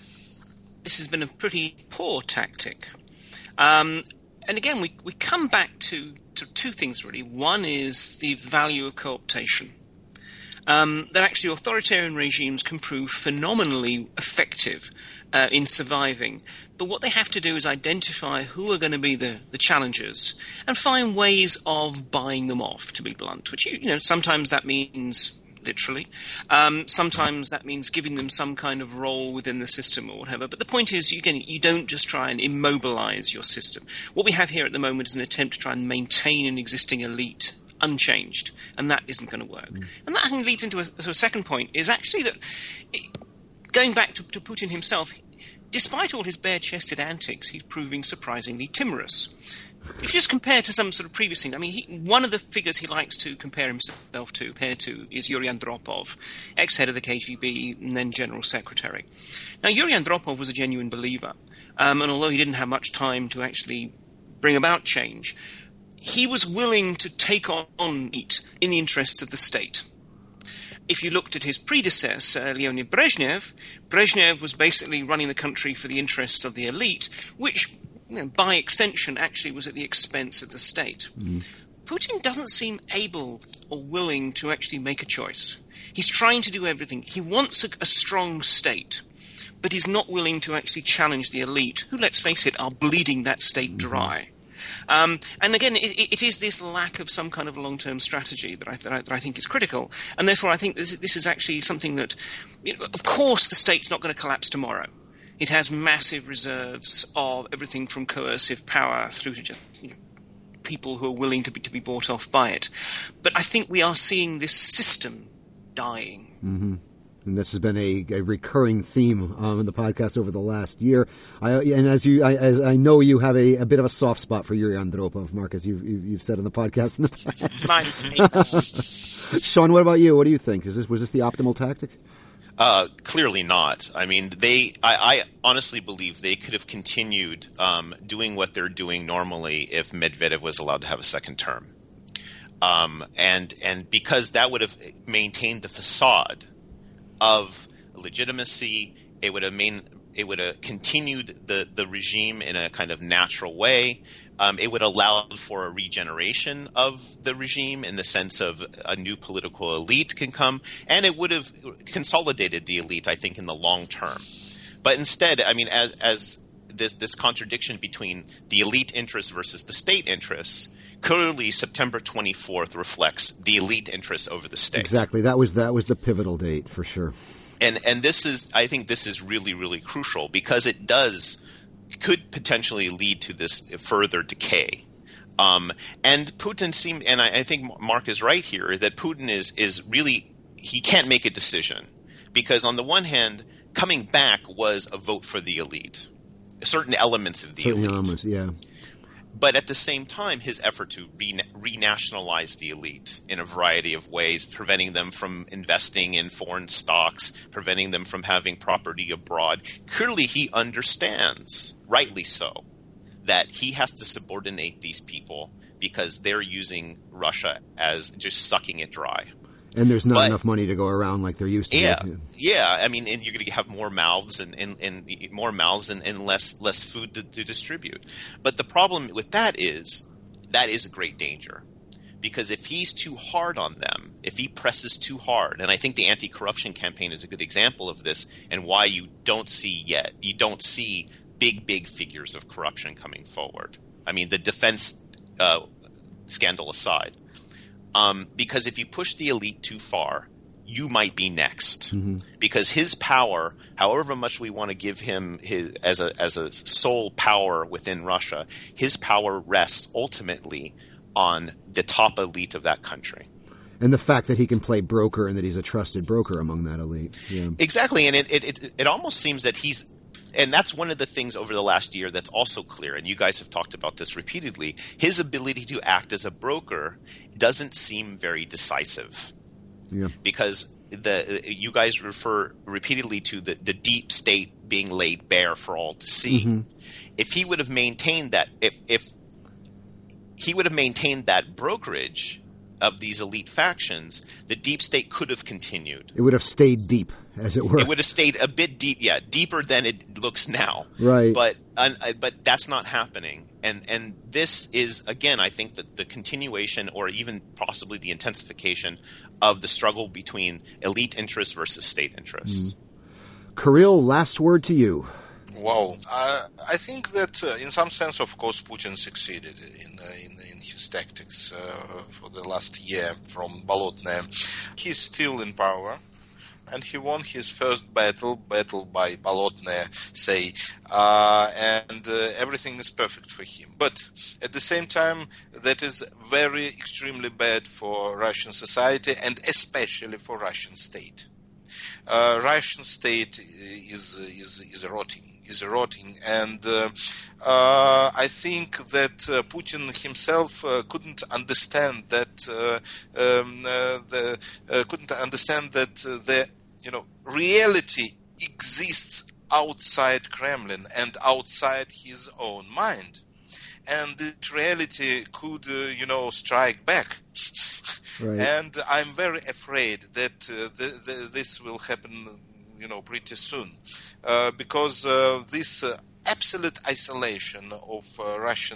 this has been a pretty poor tactic. Um, and again, we, we come back to, to two things, really. One is the value of cooptation. Um, that actually authoritarian regimes can prove phenomenally effective uh, in surviving. But what they have to do is identify who are going to be the, the challengers and find ways of buying them off, to be blunt, which, you, you know, sometimes that means literally. Um, sometimes that means giving them some kind of role within the system or whatever. But the point is, again, you don't just try and immobilize your system. What we have here at the moment is an attempt to try and maintain an existing elite unchanged, and that isn't going to work. Mm. And that leads into a, to a second point, is actually that, it, going back to, to Putin himself, despite all his bare-chested antics, he's proving surprisingly timorous. If you just compare to some sort of previous thing, I mean, he, one of the figures he likes to compare himself to, compare to, is Yuri Andropov, ex-head of the K G B and then General Secretary. Now, Yuri Andropov was a genuine believer, um, and although he didn't have much time to actually bring about change, he was willing to take on it in the interests of the state. If you looked at his predecessor, Leonid Brezhnev, Brezhnev was basically running the country for the interests of the elite, which, you know, by extension, actually was at the expense of the state. Mm. Putin doesn't seem able or willing to actually make a choice. He's trying to do everything. He wants a, a strong state, but he's not willing to actually challenge the elite, who, let's face it, are bleeding that state dry. Mm-hmm. Um, and again, it, it is this lack of some kind of long-term strategy that I, that I, that I think is critical. And therefore, I think this, this is actually something that, you know, of course, the state's not going to collapse tomorrow. It has massive reserves of everything from coercive power through to just, you know, people who are willing to be, to be bought off by it. But I think we are seeing this system dying. Mm-hmm. And this has been a, a recurring theme um, in the podcast over the last year. I, and as you, I, as I know, you have a, a bit of a soft spot for Yuri Andropov, Mark, as you've, you've said on the podcast in the past. Sean, what about you? What do you think? Is this was this the optimal tactic? Uh, clearly not. I mean, they. I, I honestly believe they could have continued um, doing what they're doing normally if Medvedev was allowed to have a second term, um, and and because that would have maintained the facade of legitimacy. It would have main, it would have continued the, the regime in a kind of natural way. Um, it would allow for a regeneration of the regime in the sense of a new political elite can come, and it would have consolidated the elite, I think, in the long term. But instead, I mean, as, as this this contradiction between the elite interests versus the state interests clearly September twenty-fourth reflects the elite interests over the state. Exactly. That was that was the pivotal date for sure. And and this is, I think this is really, really crucial because it does, could potentially lead to this further decay. Um, and Putin seemed, and I, I think Mark is right here, that Putin is, is really, he can't make a decision. Because on the one hand, coming back was a vote for the elite, certain elements of the Certain elite. elements, yeah. But at the same time, his effort to re- renationalize the elite in a variety of ways, preventing them from investing in foreign stocks, preventing them from having property abroad, clearly he understands, rightly so, that he has to subordinate these people because they're using Russia as just sucking it dry. And there's not But, enough money to go around like there used to yeah, be. Yeah. I mean, and you're going to have more mouths and, and, and more mouths and, and less less food to, to distribute. But the problem with that is that is a great danger. Because if he's too hard on them, if he presses too hard, and I think the anti-corruption campaign is a good example of this and why you don't see yet, you don't see big, big figures of corruption coming forward. I mean, the defense uh, scandal aside. Um, because if you push the elite too far, you might be next. Mm-hmm. Because his power, however much we want to give him his, as a as a sole power within Russia, his power rests ultimately on the top elite of that country. And the fact that he can play broker and that he's a trusted broker among that elite. Yeah. Exactly, and it, it, it, it almost seems that he's – and that's one of the things over the last year that's also clear, and you guys have talked about this repeatedly. His ability to act as a broker doesn't seem very decisive. Yeah. Because the you guys refer repeatedly to the, the deep state being laid bare for all to see. Mm-hmm. If he would have maintained that – if if he would have maintained that brokerage of these elite factions, the deep state could have continued. It would have stayed deep, as it were. It would have stayed a bit deep, yeah, deeper than it looks now. Right. But uh, but that's not happening. And and this is, again, I think that the continuation or even possibly the intensification of the struggle between elite interests versus state interests. Mm. Kirill, last word to you. Wow. Uh, I think that uh, in some sense, of course, Putin succeeded in uh, in, in his tactics uh, for the last year from Bolotnaya. He's still in power, and he won his first battle, battle by Bolotnaya, say, uh, and uh, everything is perfect for him. But at the same time, that is very extremely bad for Russian society and especially for Russian state. Uh, Russian state is is is rotting. is rotting, and uh, uh, I think that uh, Putin himself uh, couldn't understand that uh, um, uh, the uh, couldn't understand that uh, the you know reality exists outside Kremlin and outside his own mind, and this reality could uh, you know strike back. Right. And I'm very afraid that uh, the, the, this will happen, you know, pretty soon, uh, because uh, this uh, absolute isolation of uh, Russian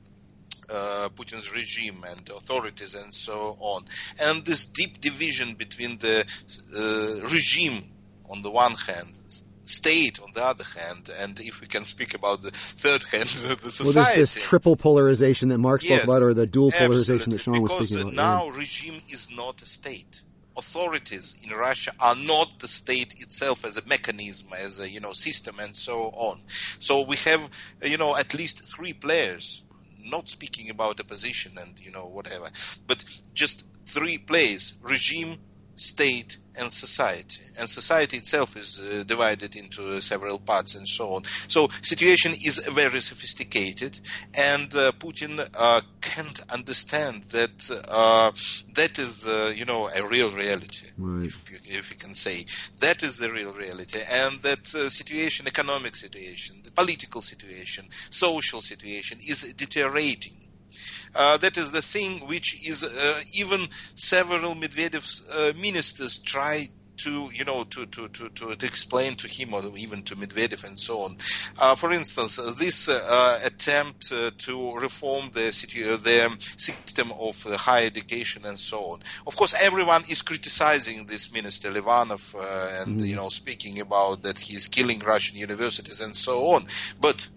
uh, Putin's regime and authorities and so on, and this deep division between the uh, regime on the one hand, state on the other hand, and if we can speak about the third hand, the society. Well, there's this triple polarization that Mark spoke yes, about, or the dual absolutely. polarization that Sean because was speaking about. Because now yeah. regime is not a state. Authorities in Russia are not the state itself as a mechanism, as a you know system, and so on. So we have you know at least three players. Not speaking about opposition and you know whatever, but just three players: regime, state, and society. And society itself is uh, divided into uh, several parts and so on. So situation is very sophisticated, and uh, Putin uh, can't understand that uh, that is, uh, you know, a real reality, right. if you, if you can say. That is the real reality, and that uh, situation, economic situation, the political situation, social situation is deteriorating. Uh, that is the thing which is uh, even several Medvedev's uh, ministers try to, you know, to, to, to, to, to explain to him or even to Medvedev and so on. Uh, for instance, uh, this uh, attempt uh, to reform the, city, uh, the system of uh, higher education and so on. Of course, everyone is criticizing this minister Livanov uh, and, mm-hmm. you know, speaking about that he's killing Russian universities and so on. But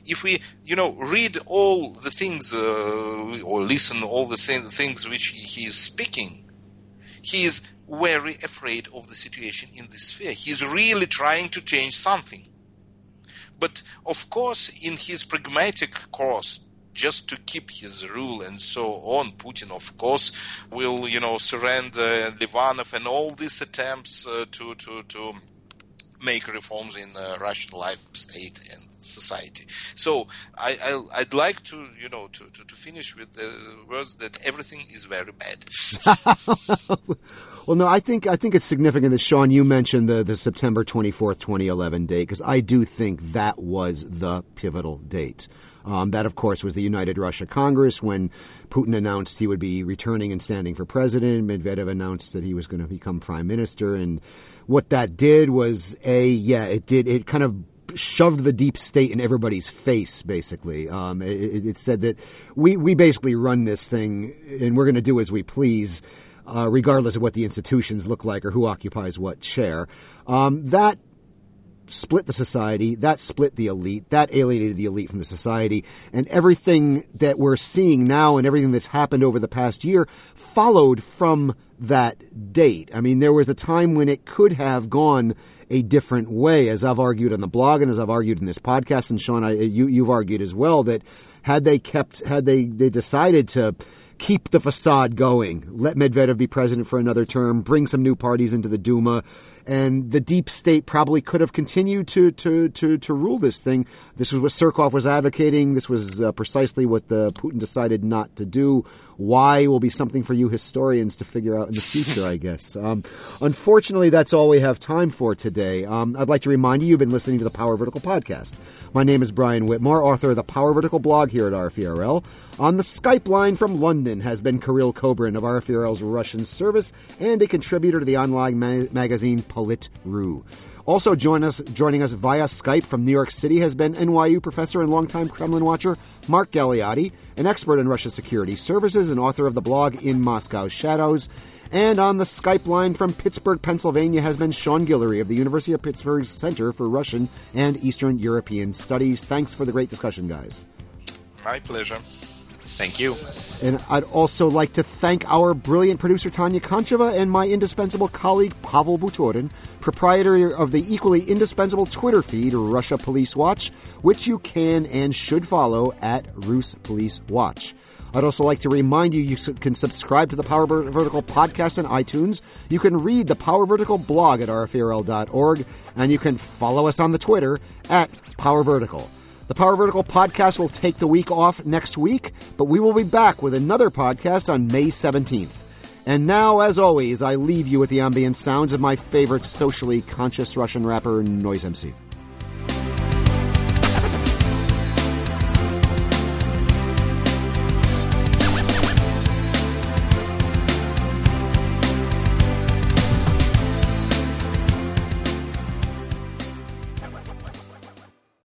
if we, you know, read all the things uh, or listen all the things which he is speaking, he is very afraid of the situation in this sphere. He's really trying to change something. But, of course, in his pragmatic course, just to keep his rule and so on, Putin, of course, will, you know, surrender Livanov and all these attempts uh, to, to, to make reforms in uh, Russian life, state and society. So I, I'll, I'd like to, you know, to, to, to finish with the words that everything is very bad. Well, no, I think I think it's significant that, Sean, you mentioned the, the September twenty-fourth, twenty eleven date, because I do think that was the pivotal date. Um, that, of course, was the United Russia Congress when Putin announced he would be returning and standing for president. Medvedev announced that he was going to become prime minister. And what that did was, A, yeah, it did, it kind of shoved the deep state in everybody's face, basically. Um, it, it said that we, we basically run this thing and we're going to do as we please, uh, regardless of what the institutions look like or who occupies what chair. Um, that split the society, that split the elite, that alienated the elite from the society, and everything that we're seeing now and everything that's happened over the past year followed from that date. I mean, there was a time when it could have gone a different way, as I've argued on the blog and as I've argued in this podcast, and Sean, I, you, you've argued as well, that had they kept, had they, they decided to keep the facade going, let Medvedev be president for another term, bring some new parties into the Duma, and the deep state probably could have continued to to to, to rule this thing. This was what Surkov was advocating. This was uh, precisely what the Putin decided not to do. Why will be something for you historians to figure out in the future, I guess. Um, unfortunately, that's all we have time for today. Um, I'd like to remind you, you've been listening to the Power Vertical podcast. My name is Brian Whitmore, author of the Power Vertical blog here at R F E R L. On the Skype line from London has been Kirill Kobrin of R F E R L's Russian service and a contributor to the online ma- magazine Polit.ru. Also join us, joining us via Skype from New York City has been N Y U professor and longtime Kremlin watcher Mark Galeotti, an expert in Russia's security services and author of the blog In Moscow's Shadows. And on the Skype line from Pittsburgh, Pennsylvania has been Sean Guillory of the University of Pittsburgh's Center for Russian and Eastern European Studies. Thanks for the great discussion, guys. My pleasure. Thank you. And I'd also like to thank our brilliant producer, Tanya Koncheva, and my indispensable colleague, Pavel Butorin, proprietor of the equally indispensable Twitter feed, Russia Police Watch, which you can and should follow at Rus Police Watch. I'd also like to remind you you can subscribe to the Power Vertical podcast on iTunes. You can read the Power Vertical blog at R F E R L dot org, and you can follow us on the Twitter at Power Vertical. The Power Vertical podcast will take the week off next week, but we will be back with another podcast on May seventeenth. And now, as always, I leave you with the ambient sounds of my favorite socially conscious Russian rapper, Noise M C.